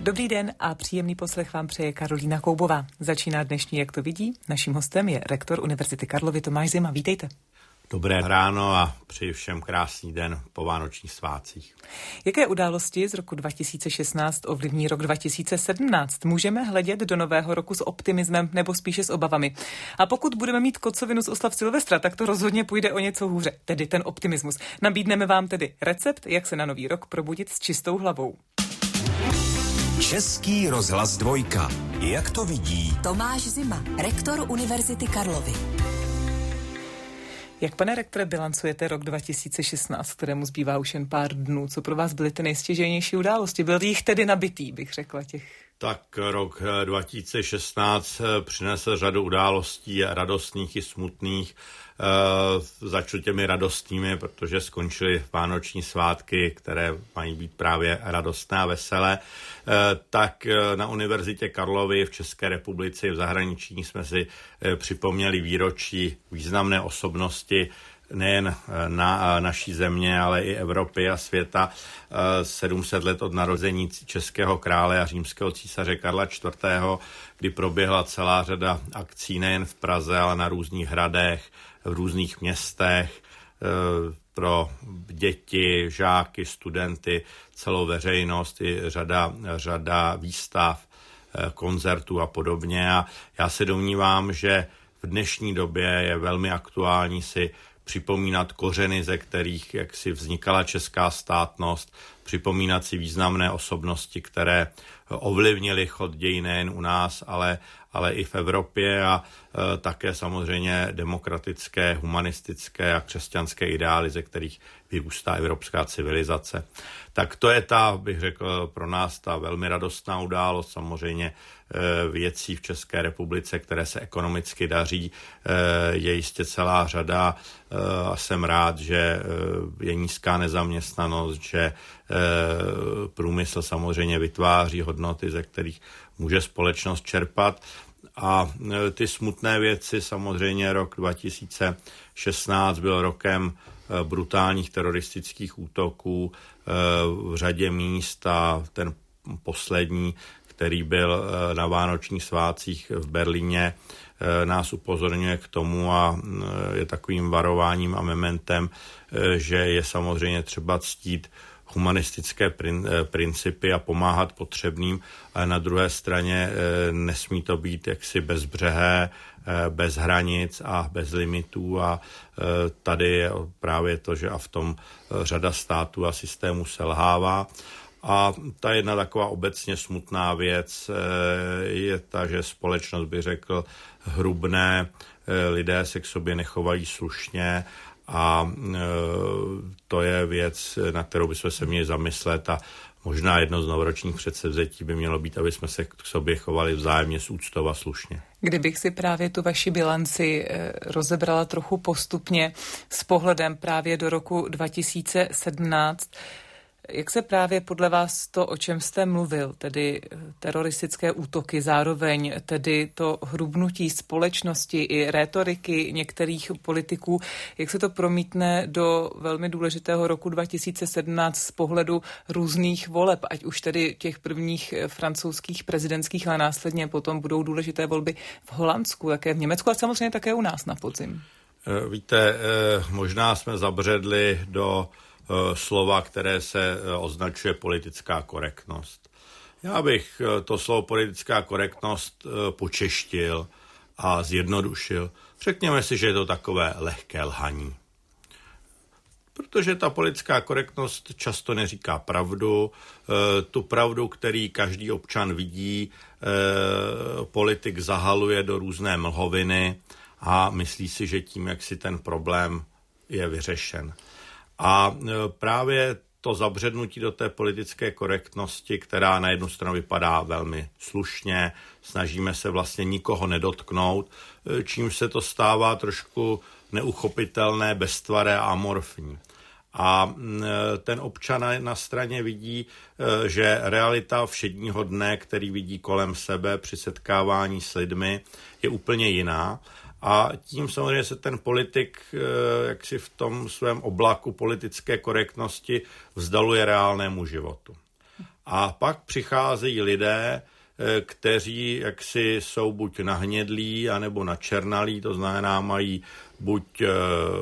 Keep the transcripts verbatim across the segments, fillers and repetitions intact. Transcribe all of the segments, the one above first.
Dobrý den a příjemný poslech vám přeje Karolína Koubová. Začíná dnešní Jak to vidí. Naším hostem je rektor Univerzity Karlovy Tomáš Zima. Vítejte. Dobré ráno a přeji všem krásný den po vánočních svátcích. Jaké události z roku dva tisíce šestnáct ovlivní rok dva tisíce sedmnáct? Můžeme hledět do nového roku s optimismem nebo spíše s obavami? A pokud budeme mít kocovinu z oslav Silvestra, tak to rozhodně půjde o něco hůře, tedy ten optimismus. Nabídneme vám tedy recept, jak se na nový rok probudit s čistou hlavou. Český rozhlas dvojka. Jak to vidí Tomáš Zima, rektor Univerzity Karlovy. Jak, pane rektore, bilancujete rok dva tisíce šestnáct, kterému zbývá už jen pár dnů? Co pro vás byly ty nejstěžejnější události? Byl jich tedy nabitý, bych řekla, těch. Tak rok dva tisíce šestnáct přinesl řadu událostí, radostných i smutných. E, začnu těmi radostnými, protože skončily vánoční svátky, které mají být právě radostné a veselé. E, tak na Univerzitě Karlovy v České republice i v zahraničí jsme si e, připomněli výročí významné osobnosti nejen na naší země, ale i Evropy a světa. sedm set let od narození českého krále a římského císaře Karla čtvrtého., kdy proběhla celá řada akcí nejen v Praze, ale na různých hradech, v různých městech pro děti, žáky, studenty, celou veřejnost i řada, řada výstav, koncertů a podobně. A já se domnívám, že v dnešní době je velmi aktuální si připomínat kořeny, ze kterých jaksi vznikala česká státnost, připomínat si významné osobnosti, které ovlivnily chod dějin nejen u nás, ale, ale i v Evropě a e, také samozřejmě demokratické, humanistické a křesťanské ideály, ze kterých vyrůstá evropská civilizace. Tak to je ta, bych řekl, pro nás ta velmi radostná událost, samozřejmě e, věcí v České republice, které se ekonomicky daří, e, je jistě celá řada e, a jsem rád, že e, je nízká nezaměstnanost, že průmysl samozřejmě vytváří hodnoty, ze kterých může společnost čerpat. A ty smutné věci, samozřejmě rok dva tisíce šestnáct byl rokem brutálních teroristických útoků v řadě míst a ten poslední, který byl na vánočních svátcích v Berlíně, nás upozorňuje k tomu a je takovým varováním a mementem, že je samozřejmě třeba ctít humanistické prin, principy a pomáhat potřebným, ale na druhé straně nesmí to být jaksi bezbřehé, bez hranic a bez limitů a tady je právě to, že a v tom řada států a systémů selhává. A ta jedna taková obecně smutná věc je ta, že společnost, bych řekl, hrubne, lidé se k sobě nechovají slušně a to je věc, na kterou bychom se měli zamyslet a možná jedno z novoročních předsevzetí by mělo být, aby jsme se k sobě chovali vzájemně s úctou a slušně. Kdybych si právě tu vaši bilanci rozebrala trochu postupně s pohledem právě do roku dva tisíce sedmnáct, jak se právě podle vás to, o čem jste mluvil, tedy teroristické útoky, zároveň tedy to hrubnutí společnosti i rétoriky některých politiků, jak se to promítne do velmi důležitého roku dva tisíce sedmnáct z pohledu různých voleb, ať už tedy těch prvních francouzských prezidentských, ale následně potom budou důležité volby v Holandsku, také v Německu a samozřejmě také u nás na podzim. Víte, možná jsme zabředli do slova, které se označuje politická korektnost. Já bych to slovo politická korektnost počeštil a zjednodušil. Řekněme si, že je to takové lehké lhaní. Protože ta politická korektnost často neříká pravdu, tu pravdu, který každý občan vidí, politik zahaluje do různé mlhoviny a myslí si, že tím, jak si ten problém je vyřešen. A právě to zabřednutí do té politické korektnosti, která na jednu stranu vypadá velmi slušně, snažíme se vlastně nikoho nedotknout, čím se to stává trošku neuchopitelné, beztvaré a amorfní. A ten občan na straně vidí, že realita všedního dne, který vidí kolem sebe při setkávání s lidmi, je úplně jiná. A tím samozřejmě se ten politik jaksi v tom svém oblaku politické korektnosti vzdaluje reálnému životu. A pak přicházejí lidé, kteří jaksi jsou buď nahnědlí, anebo načernalí, to znamená mají buď e,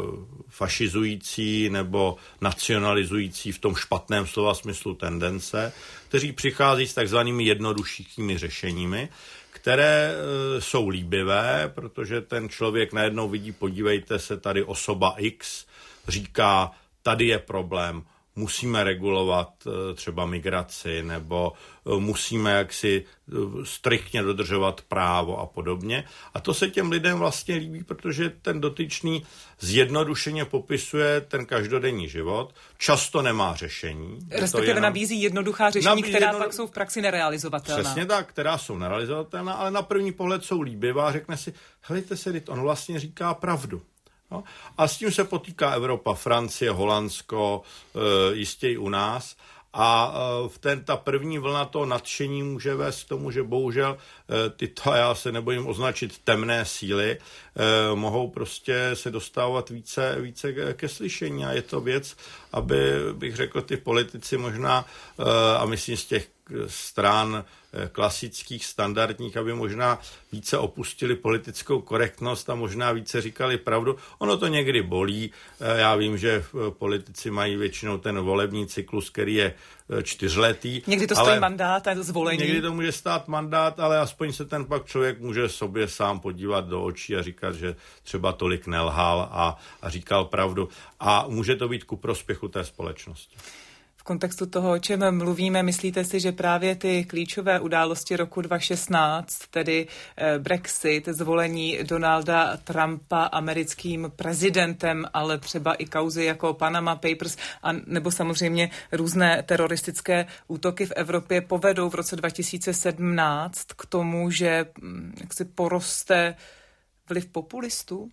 fašizující nebo nacionalizující v tom špatném slova smyslu tendence, kteří přichází s takzvanými jednoduššími řešeními, které e, jsou líbivé, protože ten člověk najednou vidí, podívejte se, tady osoba X říká, tady je problém, musíme regulovat třeba migraci nebo musíme jaksi striktně dodržovat právo a podobně. A to se těm lidem vlastně líbí, protože ten dotyčný zjednodušeně popisuje ten každodenní život, často nemá řešení. Respektive jenom nabízí jednoduchá řešení, nabízí která jednodu... pak jsou v praxi nerealizovatelná. Přesně tak, která jsou nerealizovatelná, ale na první pohled jsou líbivá. Řekne si, helejte se, on vlastně říká pravdu. No, a s tím se potýká Evropa, Francie, Holandsko, e, jistě i u nás. A e, v ten, ta první vlna toho nadšení může vést k tomu, že bohužel e, tyto, já se nebojím označit, temné síly, e, mohou prostě se dostávat více, více ke, ke slyšení. A je to věc, aby, bych řekl, ty politici možná, e, a myslím z těch stran klasických, standardních, aby možná více opustili politickou korektnost a možná více říkali pravdu. Ono to někdy bolí. Já vím, že politici mají většinou ten volební cyklus, který je čtyřletý. Někdy to stojí mandát a zvolení. Někdy to může stát mandát, ale aspoň se ten pak člověk může sobě sám podívat do očí a říkat, že třeba tolik nelhal a, a říkal pravdu. A může to být ku prospěchu té společnosti. V kontextu toho, o čem mluvíme, myslíte si, že právě ty klíčové události roku dva tisíce šestnáct, tedy Brexit, zvolení Donalda Trumpa americkým prezidentem, ale třeba i kauzy jako Panama Papers, a nebo samozřejmě různé teroristické útoky v Evropě povedou v roce dva tisíce sedmnáct k tomu, že jaksi poroste vliv populistů?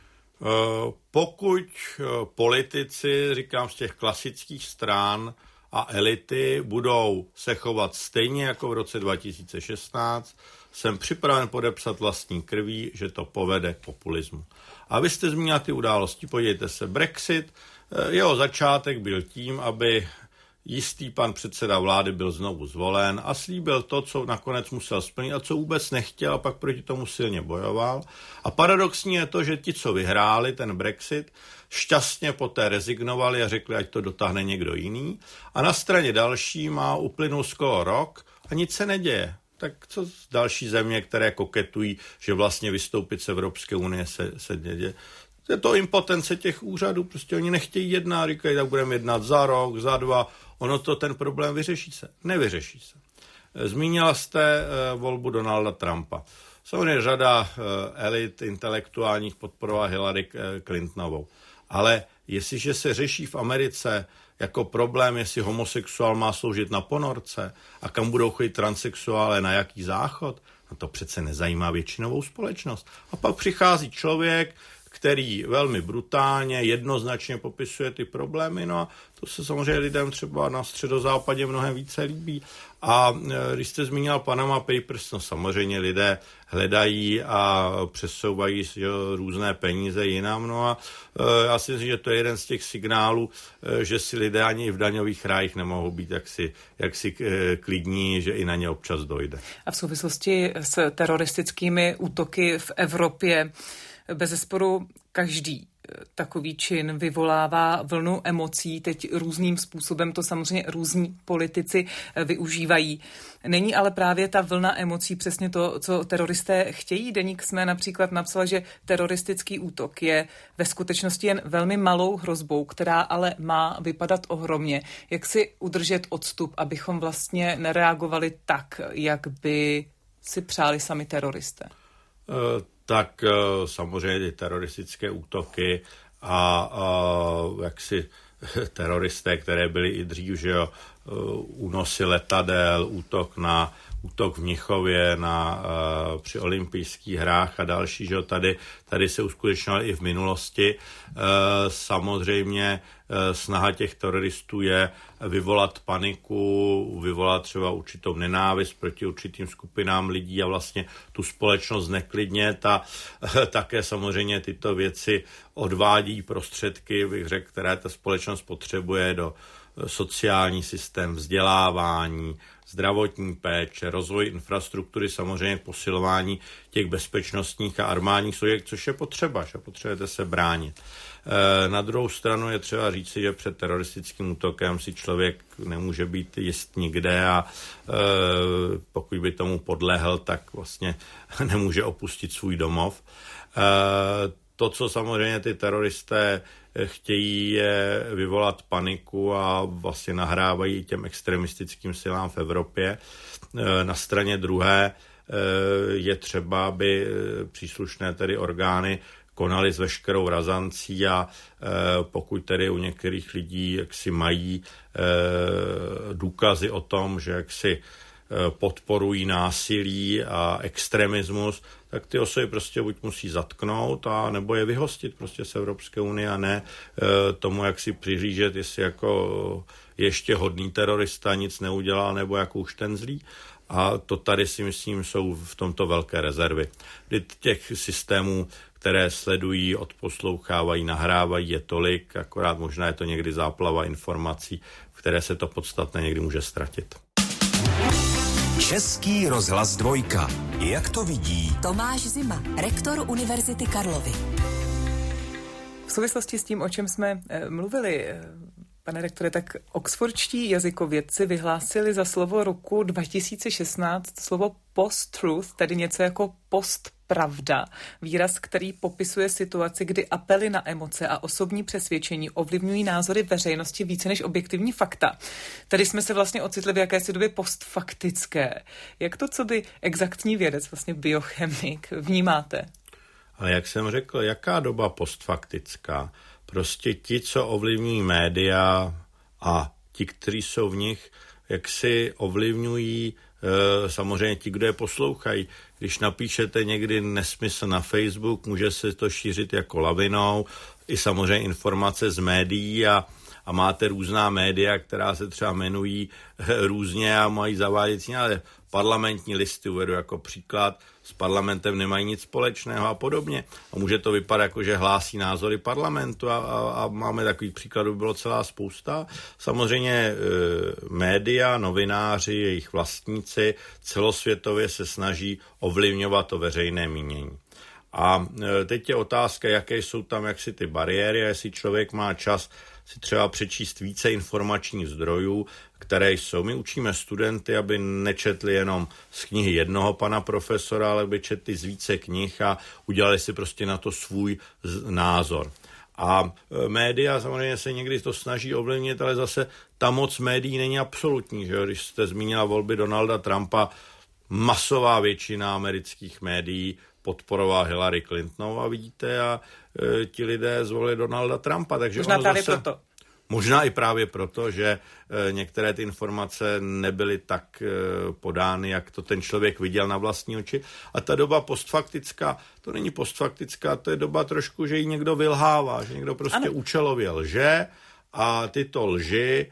Pokud politici, říkám z těch klasických stran a elity, budou se chovat stejně jako v roce dva tisíce šestnáct, jsem připraven podepsat vlastní krví, že to povede k populismu. A vy jste zmínila ty události, podívejte se, Brexit, jeho začátek byl tím, aby jistý pan předseda vlády byl znovu zvolen a slíbil to, co nakonec musel splnit a co vůbec nechtěl a pak proti tomu silně bojoval. A paradoxní je to, že ti, co vyhráli ten Brexit, šťastně poté rezignovali a řekli, ať to dotáhne někdo jiný. A na straně další má uplynul skoro rok a nic se neděje. Tak co další země, které koketují, že vlastně vystoupit z Evropské unie se, se děje? Je to impotence těch úřadů, prostě oni nechtějí jednat, říkají, tak budeme jednat za rok, za dva, ono to ten problém vyřeší se. Nevyřeší se. Zmínila jste uh, volbu Donalda Trumpa. Samozřejmě řada uh, elit intelektuálních podporovala Hillary Clintonovou. Ale jestliže se řeší v Americe jako problém, jestli homosexuál má sloužit na ponorce a kam budou chodit transsexuálé, na jaký záchod, no to přece nezajímá většinovou společnost. A pak přichází člověk, který velmi brutálně, jednoznačně popisuje ty problémy, no a to se samozřejmě lidem třeba na středozápadě mnohem více líbí. A když jste zmínil Panama Papers, no samozřejmě lidé hledají a přesouvají jo, různé peníze jinam, no a já si myslím, že to je jeden z těch signálů, že si lidé ani v daňových rájích nemohou být jaksi, jaksi klidní, že i na ně občas dojde. A v souvislosti s teroristickými útoky v Evropě bezesporu každý takový čin vyvolává vlnu emocí, teď různým způsobem to samozřejmě různí politici využívají. Není ale právě ta vlna emocí přesně to, co teroristé chtějí. Deník Sme například napsal, že teroristický útok je ve skutečnosti jen velmi malou hrozbou, která ale má vypadat ohromně. Jak si udržet odstup, abychom vlastně nereagovali tak, jak by si přáli sami teroristé? Uh... tak samozřejmě ty teroristické útoky a, a jaksi teroristé, které byly i dřív, že jo, únosy letadel, útok na útok v Mnichově na, uh, při olympijských hrách a další, že jo, tady, tady se uskutečňovaly i v minulosti. Uh, samozřejmě uh, snaha těch teroristů je vyvolat paniku, vyvolat třeba určitou nenávist proti určitým skupinám lidí a vlastně tu společnost zneklidnět a uh, také samozřejmě tyto věci odvádí prostředky, bych řekl, které ta společnost potřebuje do sociální systém, vzdělávání, zdravotní péče, rozvoj infrastruktury, samozřejmě posilování těch bezpečnostních a armádních složek, což je potřeba, že potřebujete se bránit. Na druhou stranu je třeba říci, že před teroristickým útokem si člověk nemůže být jist nikde a pokud by tomu podlehl, tak vlastně nemůže opustit svůj domov. To, co samozřejmě ty teroristé chtějí, je vyvolat paniku a vlastně nahrávají těm extremistickým silám v Evropě. Na straně druhé je třeba, aby příslušné tedy orgány konali s veškerou razancí a pokud tedy u některých lidí jaksi mají důkazy o tom, že jaksi podporují násilí a extremismus, tak ty osoby prostě buď musí zatknout a nebo je vyhostit prostě z Evropské unie a ne tomu, jak si přihlížet, jestli jako ještě hodný terorista nic neudělal nebo jako už ten zlý. A to tady si myslím jsou v tomto velké rezervy. Těch systémů, které sledují, odposlouchávají, nahrávají, je tolik, akorát možná je to někdy záplava informací, v které se to podstatné někdy může ztratit. Český rozhlas dvojka. Jak to vidí Tomáš Zima, rektor Univerzity Karlovy. V souvislosti s tím, o čem jsme e, mluvili, e, pane rektore, tak oxfordští jazykovědci vyhlásili za slovo roku dva tisíce šestnáct slovo post-truth, tedy něco jako post-pravda. Výraz, který popisuje situaci, kdy apely na emoce a osobní přesvědčení ovlivňují názory veřejnosti více než objektivní fakta. Tady jsme se vlastně ocitli v jakési době postfaktické. Jak to, co by exaktní vědec, vlastně biochemik, vnímáte? Ale jak jsem řekl, jaká doba postfaktická? Prostě ti, co ovlivňují média a ti, kteří jsou v nich, jak si ovlivňují e, samozřejmě ti, kdo je poslouchají. Když napíšete někdy nesmysl na Facebook, může se to šířit jako lavinou, i samozřejmě informace z médií a, a máte různá média, která se třeba jmenují e, různě a mají zavádějící, ale parlamentní listy uvedu jako příklad, s parlamentem nemají nic společného a podobně. A může to vypadat jako, že hlásí názory parlamentu a, a, a máme takových příkladů, bylo celá spousta. Samozřejmě e, média, novináři, jejich vlastníci celosvětově se snaží ovlivňovat to veřejné mínění. A e, teď je otázka, jaké jsou tam jaksi ty bariéry, jestli člověk má čas si třeba přečíst více informačních zdrojů, které jsou. My učíme studenty, aby nečetli jenom z knihy jednoho pana profesora, ale aby četli z více knih a udělali si prostě na to svůj názor. A média samozřejmě se někdy to snaží ovlivnit, ale zase ta moc médií není absolutní. Že? Když jste zmínila volby Donalda Trumpa, masová většina amerických médií podporovala Hillary Clintonovou a vidíte, a e, ti lidé zvolili Donalda Trumpa. Takže možná právě zase, proto. Možná i právě proto, že e, některé ty informace nebyly tak e, podány, jak to ten člověk viděl na vlastní oči. A ta doba postfaktická, to není postfaktická, to je doba trošku, že ji někdo vylhává, že někdo prostě ano. účelově lže a tyto lži,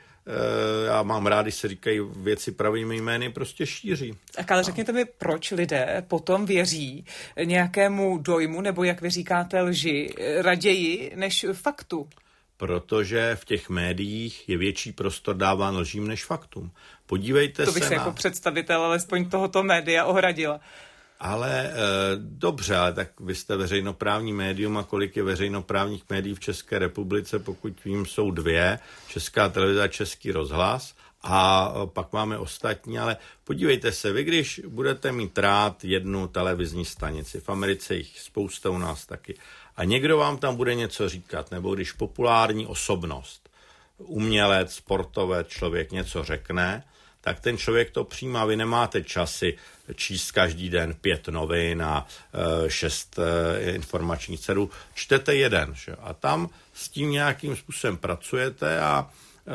já mám rád, když se říkají věci pravými jmény, prostě šíří. Tak ale řekněte mi, proč lidé potom věří nějakému dojmu, nebo jak vy říkáte, lži, raději než faktu? Protože v těch médiích je větší prostor dáván lžím než faktům. Podívejte se To bych se na... jako představitel alespoň tohoto média ohradila. Ale e, dobře, ale tak vy jste veřejnoprávní médium a kolik je veřejnoprávních médií v České republice, pokud vím, jsou dvě, Česká televize a Český rozhlas a pak máme ostatní, ale podívejte se, vy když budete mít rád jednu televizní stanici, v Americe jich spousta, u nás taky, a někdo vám tam bude něco říkat, nebo když populární osobnost, umělec, sportovec, člověk něco řekne, tak ten člověk to přijímá. Vy nemáte časy číst každý den pět novin a e, šest e, informačních cedů. Čtete jeden. Že? A tam s tím nějakým způsobem pracujete a e,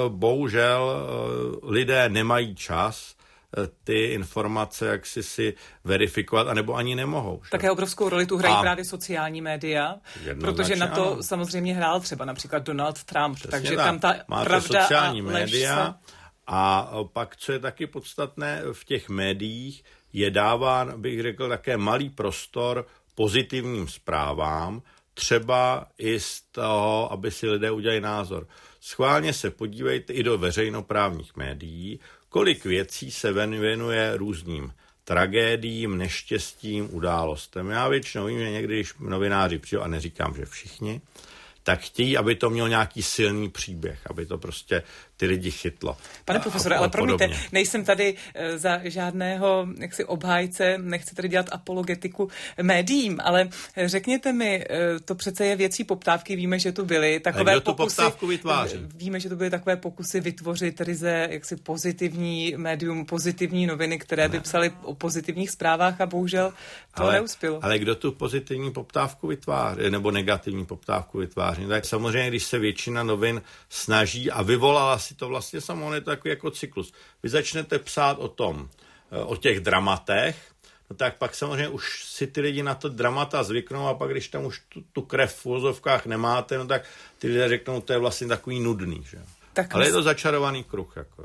bohužel e, lidé nemají čas e, ty informace jak si si verifikovat, anebo ani nemohou. Že? Také obrovskou roli tu hrají a právě sociální média, protože na to ano. samozřejmě hrál třeba například Donald Trump. Přesně takže tak. tam ta Máte pravda sociální a lež média, se... A pak, co je taky podstatné, v těch médiích je dáván, bych řekl, také malý prostor pozitivním zprávám, třeba i z toho, aby si lidé udělali názor. Schválně se podívejte i do veřejnoprávních médií, kolik věcí se věnuje různým tragédiím, neštěstím, událostem. Já většinou vím, že někdy, když novináři přijdou, a neříkám, že všichni, tak chtějí, aby to mělo nějaký silný příběh, aby to prostě ty lidi chytlo. Pane profesore, ale promiňte, nejsem tady za žádného jaksi obhájce, nechci tady dělat apologetiku médiím, ale řekněte mi, to přece je věcí poptávky, víme, že tu byly takové kdo tu pokusy, poptávku vytváří? Víme, že tu byly takové pokusy vytvořit ryze jaksi pozitivní médium, pozitivní noviny, které by psaly o pozitivních zprávách a bohužel to ale, neuspělo. Ale kdo tu pozitivní poptávku vytváří, nebo negativní poptávku vytváří? Tak samozřejmě, když se většina novin snaží a vyvolala si to vlastně samo, je to takový jako cyklus. Vy začnete psát o tom, o těch dramatech, no tak pak samozřejmě už si ty lidi na to dramata zvyknou a pak, když tam už tu, tu krev v uvozovkách nemáte, no tak ty lidé řeknou, to je vlastně takový nudný, že? Tak ale je to začarovaný kruh, jako.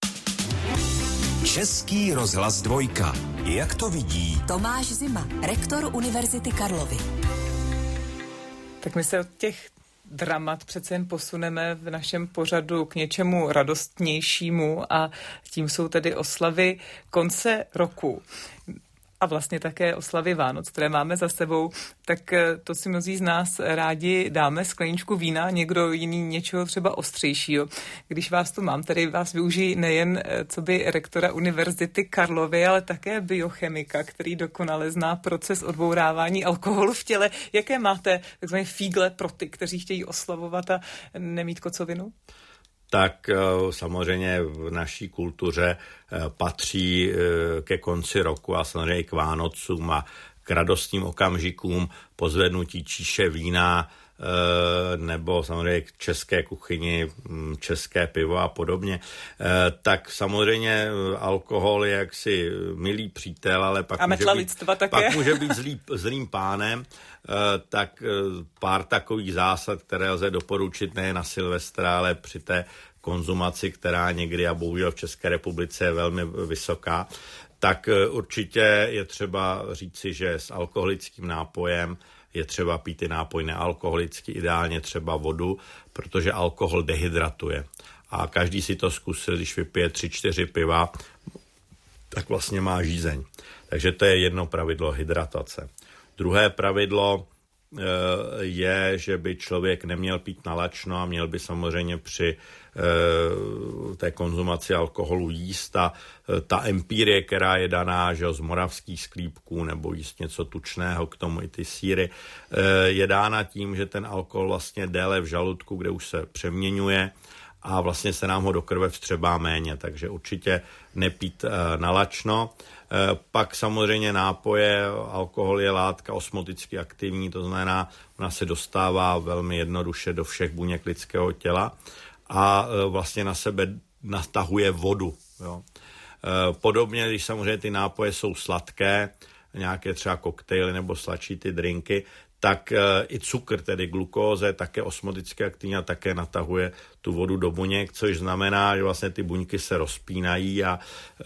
Český rozhlas dvojka. Jak to vidí Tomáš Zima, rektor Univerzity Karlovy. Tak my se od těch dramat přece jen posuneme v našem pořadu k něčemu radostnějšímu a tím jsou tedy oslavy konce roku. A vlastně také oslavy Vánoc, které máme za sebou, tak to si mnozí z nás rádi dáme skleničku vína, někdo jiný něčeho třeba ostřejšího. Když vás tu mám, tedy vás využijí nejen co by rektora Univerzity Karlovy, ale také biochemika, který dokonale zná proces odbourávání alkoholu v těle. Jaké máte takzvané fígle pro ty, kteří chtějí oslavovat a nemít kocovinu? Tak samozřejmě v naší kultuře patří ke konci roku a samozřejmě i k Vánocům a k radostným okamžikům pozvednutí číše vína nebo samozřejmě k české kuchyni, české pivo a podobně. Tak samozřejmě alkohol je jaksi milý přítel, ale pak, a může být, pak může být zlý, zlým pánem. Tak pár takových zásad, které lze doporučit nejen na Silvestra, ale při té konzumaci, která někdy a bohužel v České republice je velmi vysoká, tak určitě je třeba říci, že s alkoholickým nápojem je třeba pít i nápoj nealkoholický, ideálně třeba vodu, protože alkohol dehydratuje. A každý si to zkusil, když vypije tři, čtyři piva, tak vlastně má žízeň. Takže to je jedno pravidlo hydratace. Druhé pravidlo je, že by člověk neměl pít nalačno a měl by samozřejmě při té konzumaci alkoholu jíst a ta empírie, která je daná, že z moravských sklípků nebo jíst něco tučného, k tomu i ty sýry, je dána tím, že ten alkohol vlastně déle v žaludku, kde už se přeměňuje a vlastně se nám ho do krve vstřebá méně, takže určitě nepít nalačno. Pak samozřejmě nápoje, alkohol je látka osmoticky aktivní, to znamená, ona se dostává velmi jednoduše do všech buněk lidského těla a vlastně na sebe natahuje vodu. Jo. Podobně, když samozřejmě ty nápoje jsou sladké, nějaké třeba koktejly nebo sladší ty drinky, tak i cukr, tedy glukóze, také osmoticky aktivní a také natahuje tu vodu do buněk, což znamená, že vlastně ty buňky se rozpínají a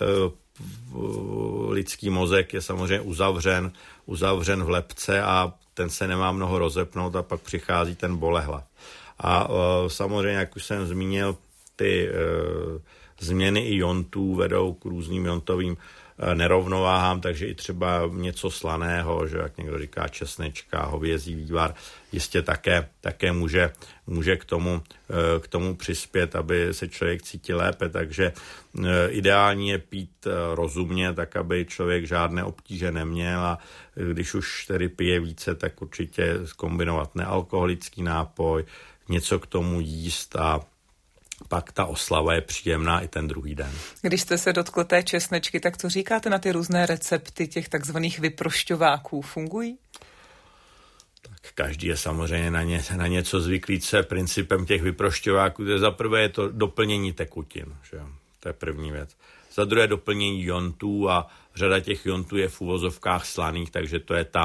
lidský mozek je samozřejmě uzavřen, uzavřen v lepce a ten se nemá mnoho rozepnout a pak přichází ten bolehlav. A samozřejmě, jak už jsem zmínil, ty změny i jontů vedou k různým jontovým nerovnováhám, takže i třeba něco slaného, že jak někdo říká česnečka, hovězí vývar, jistě také, také může, může k tomu, k tomu přispět, aby se člověk cítil lépe, takže ideální je pít rozumně, tak aby člověk žádné obtíže neměl a když už tedy pije více, tak určitě zkombinovat nealkoholický nápoj, něco k tomu jíst a pak ta oslava je příjemná i ten druhý den. Když jste se dotkl té česnečky, tak co říkáte na ty různé recepty těch takzvaných vyprošťováků? Fungují? Tak každý je samozřejmě na, ně, na něco zvyklý, co je principem těch vyprošťováků. Za prvé je to doplnění tekutin, že? To je první věc. Za druhé doplnění jontů a řada těch jontů je v uvozovkách slaných, takže to je ta,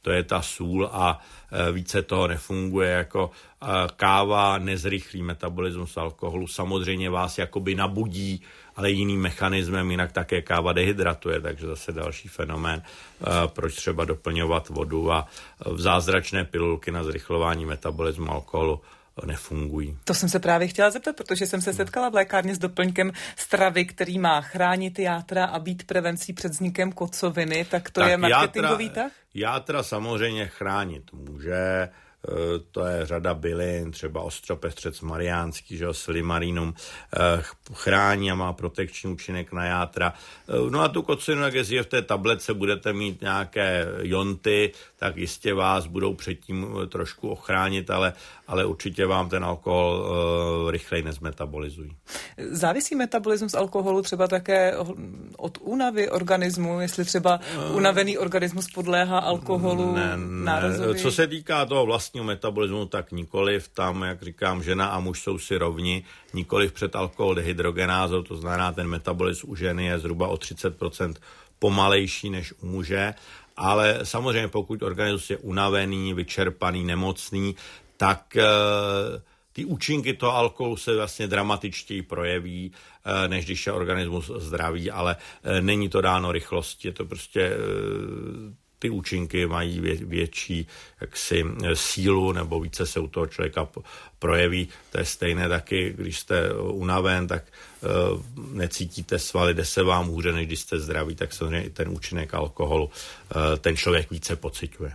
to je ta sůl a více toho nefunguje. Jako káva nezrychlí metabolismus alkoholu, samozřejmě vás jakoby nabudí, ale jiným mechanismem, jinak také káva dehydratuje, takže zase další fenomén, proč třeba doplňovat vodu, a v zázračné pilulky na zrychlování metabolismu alkoholu nefungují. To jsem se právě chtěla zeptat, protože jsem se setkala v lékárně s doplňkem stravy, který má chránit játra a být prevencí před vznikem kocoviny, tak to tak je marketingový játra, tah? Játra samozřejmě chránit může, to je řada bylin, třeba ostropestřec mariánský, že jo, silimarinum, chrání a má protekční účinek na játra. No a tu kocinu, jak je v té tablece, budete mít nějaké jonty, tak jistě vás budou předtím trošku ochránit, ale, ale určitě vám ten alkohol uh, rychleji nezmetabolizují. Závisí metabolismus alkoholu třeba také od únavy organismu, jestli třeba unavený organismus podléhá alkoholu ne, nárazovi? Co se týká toho vlastního metabolismu, tak nikoliv. Tam, jak říkám, žena a muž jsou si rovni, nikoliv před alkohol dehydrogenázou, to znamená, ten metabolismus u ženy je zhruba o třicet procent pomalejší než u muže, ale samozřejmě pokud organismus je unavený, vyčerpaný, nemocný, tak e, ty účinky toho alkoholu se vlastně dramatičtěji projeví, e, než když je organismus zdravý, ale e, není to dáno rychlostí, je to prostě e, ty účinky mají vě, větší jaksi sílu, nebo více se u toho člověka projeví. To je stejné taky, když jste unaven, tak uh, necítíte svaly, jde se vám hůře, než když jste zdraví, tak samozřejmě i ten účinek alkoholu uh, ten člověk více pociťuje.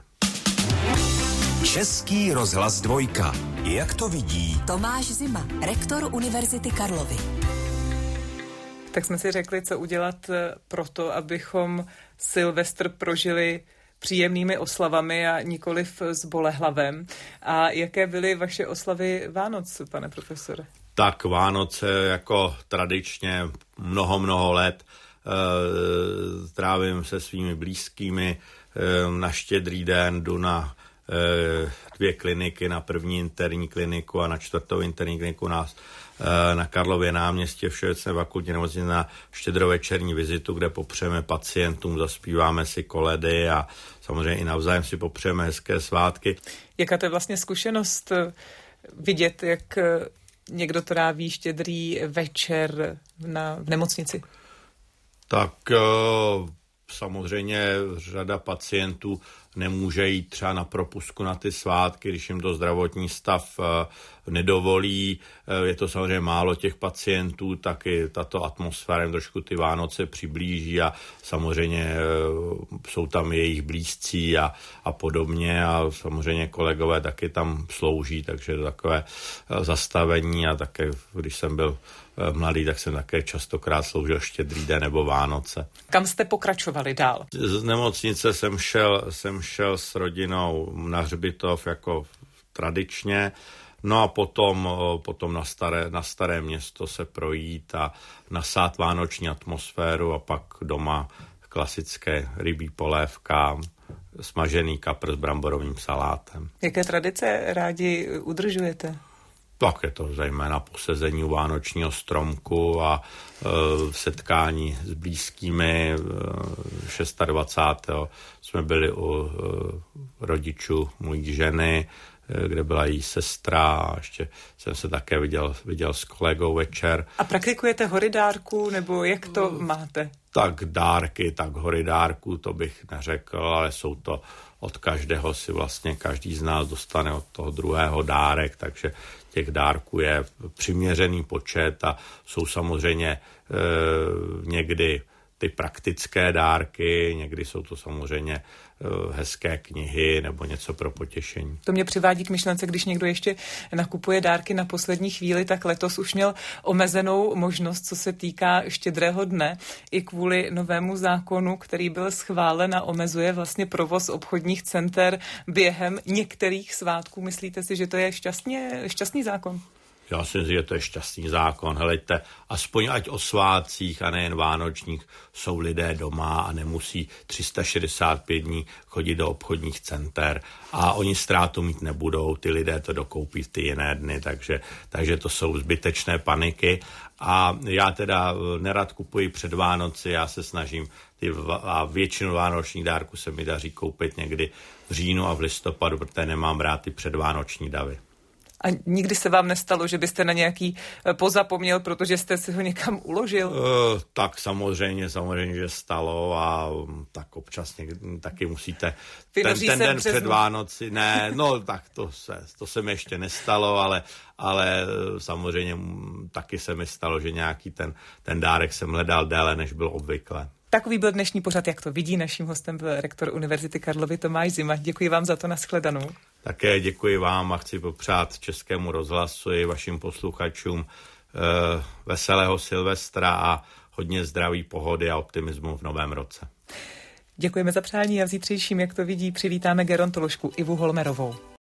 Český rozhlas dvojka. Jak to vidí Tomáš Zima, rektor Univerzity Karlovy. Tak jsme si řekli, co udělat pro to, abychom Silvestr prožili příjemnými oslavami a nikoliv s bolehlavem. A jaké byly vaše oslavy Vánoc, pane profesore? Tak Vánoce jako tradičně mnoho, mnoho let e, trávím se svými blízkými. E, na Štědrý den jdu na e, dvě kliniky, na první interní kliniku a na čtvrtou interní kliniku nás na Karlově náměstí v Všeobecné fakultní nemocnici na štědrovečerní vizitu, kde popřejeme pacientům, zaspíváme si koledy a samozřejmě i navzájem si popřejeme hezké svátky. Jaká to je vlastně zkušenost vidět, jak někdo tráví štědrý večer na, v nemocnici? Tak samozřejmě řada pacientů nemůže jít třeba na propustku na ty svátky, když jim to zdravotní stav nedovolí. Je to samozřejmě málo těch pacientů, tak i tato atmosféra jim trošku ty Vánoce přiblíží a samozřejmě jsou tam jejich blízcí a, a podobně a samozřejmě kolegové taky tam slouží, takže to takové zastavení a také, když jsem byl mladý, tak jsem také častokrát sloužil Štědrý den nebo Vánoce. Kam jste pokračovali dál? Z nemocnice jsem šel, jsem šel s rodinou na hřbitov jako tradičně, no a potom, potom na, staré, na staré město se projít a nasát vánoční atmosféru a pak doma klasické rybí polévka, smažený kapr s bramborovým salátem. Jaké tradice rádi udržujete? Tak je to zejména posezení u vánočního stromku a e, setkání s blízkými. E, dvacátého šestého jsme byli u e, rodičů mojí ženy, e, kde byla její sestra a ještě jsem se také viděl, viděl s kolegou večer. A praktikujete hory dárků, nebo jak to máte? Tak dárky, tak hory dárků, to bych neřekl, ale jsou to od každého si vlastně každý z nás dostane od toho druhého dárek, takže těch dárků je přiměřený počet a jsou samozřejmě e, někdy ty praktické dárky, někdy jsou to samozřejmě e, hezké knihy nebo něco pro potěšení. To mě přivádí k myšlence, když někdo ještě nakupuje dárky na poslední chvíli, tak letos už měl omezenou možnost, co se týká Štědrého dne, i kvůli novému zákonu, který byl schválen a omezuje vlastně provoz obchodních center během některých svátků. Myslíte si, že to je šťastně, šťastný zákon? Já si myslím, že to je šťastný zákon. Helejte, aspoň ať o svátcích a nejen vánočních jsou lidé doma a nemusí tři sta šedesát pět dní chodit do obchodních center a oni ztrátu mít nebudou, ty lidé to dokoupí v ty jiné dny, takže, takže to jsou zbytečné paniky. A já teda nerad kupuji před Vánoci, já se snažím ty a většinu vánočních dárků se mi daří koupit někdy v říjnu a v listopadu, protože nemám rád ty předvánoční davy. A nikdy se vám nestalo, že byste na nějaký pozapomněl, protože jste si ho někam uložil? Uh, tak samozřejmě, samozřejmě, že stalo a tak občas někdy, taky musíte ten, ten den před Vánoci, ne, no tak to se, to se mi ještě nestalo, ale, ale samozřejmě taky se mi stalo, že nějaký ten, ten dárek jsem hledal déle, než byl obvykle. Takový byl dnešní pořad, jak to vidí. Naším hostem byl rektor Univerzity Karlovy Tomáš Zima. Děkuji vám za to, nashledanou. Také děkuji vám a chci popřát Českému rozhlasu i vašim posluchačům eh, veselého Silvestra a hodně zdraví, pohody a optimismu v novém roce. Děkujeme za přání a v zítřejším, jak to vidí, přivítáme gerontoložku Ivu Holmerovou.